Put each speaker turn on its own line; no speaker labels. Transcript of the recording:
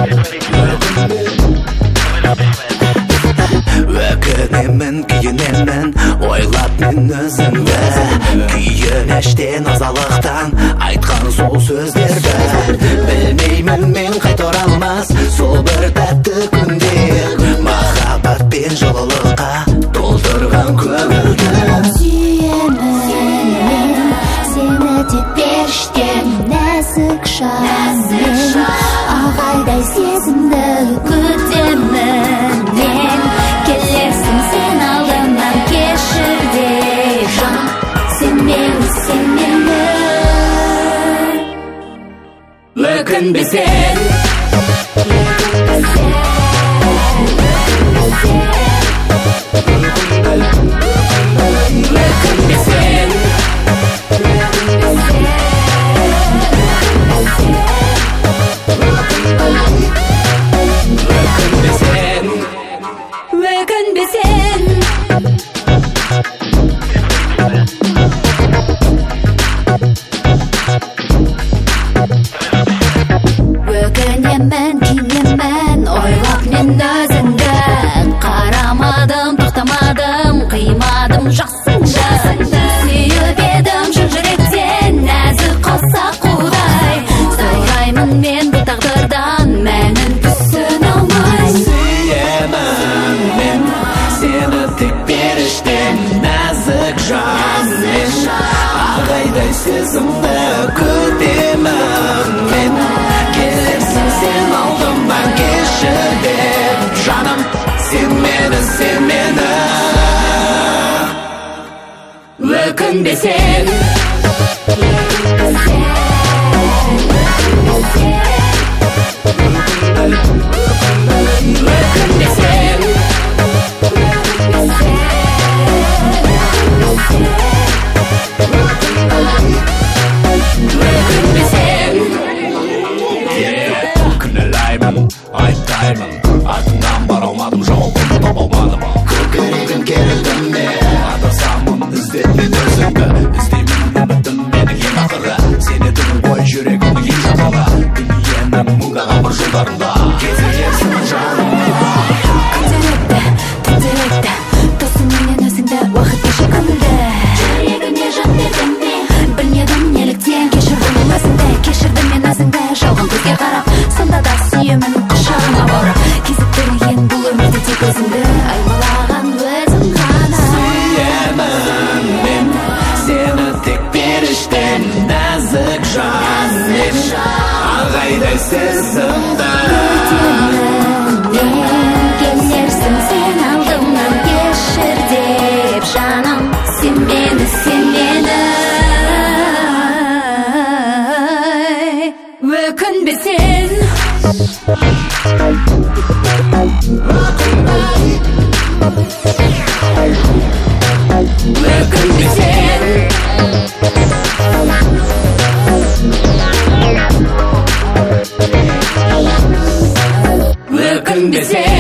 Өкінемін, күйінемін, ойлап мен өзіңді. Күйініштен, азалықтан айтқан сол сөздерді. Білмеймін мен қайтара алмас сол бір тәтті күндер. Махаббат пен жылылыққа толтырған көңілді.
Сүйемін мен сені тек періштем, нәзік жанмен ағайдай сезімді күтемін мен. Келерсің сен алдымнан, кешір де жаным, сен мені, сен мені.
Өкінбе сен,
өкінемін, күйінемін, ойлап мен өзіңді. Қарамадым, тоқтамадым, қимадым жақсыңды. Сүйіп едім шын жүректен, нәзік қалса құдай. Сұраймын мен бұл тағдырдан, мәнін түсіне алмай.
Сүйемін мен сені тек періштем, нәзік жанмен ағайдай сезімді күтемін мен. Келерсің сен алдымнан, кешір деп жаным, сен мені, сен мені. Өкінбе сен, өкінбе сен, өкінбе сен. Кінәлаймын, айттаймын, артыңнан бара алмадым, жауабымды таба алмадым. Көкірегім керілді ме, адасамын, іздетпен өзіңді. Іздеймін үмітім менің ең ақыры, сен едің ғой жүрегімнің ең жапалы. Дүниенің мұңдаған бір жолдарында кезігерсің жаныма.
Күнделікті, түнделікті, тосың менен өзіңді, уақыт кеше күнді. Жүрегіме жан бердім мен, білмедім неліктен. Кешірдім өзіңді, кешірдім мен өзіңді. Жалған көзге қарап, сонда да сүйемін құшағыма барып. Кезіктірген бұл өмірде тек өзіңді, аймалаған өзің ғана.
Сүйемін мен сені тек періштем, нәзік жанмен ағайдай сезімді
Күтемін мен, келерсің сен алдымнан, кешір деп жаным, сен мені, сен мені. Өкінбе сен,
өкінбе сен, өкінбе сен.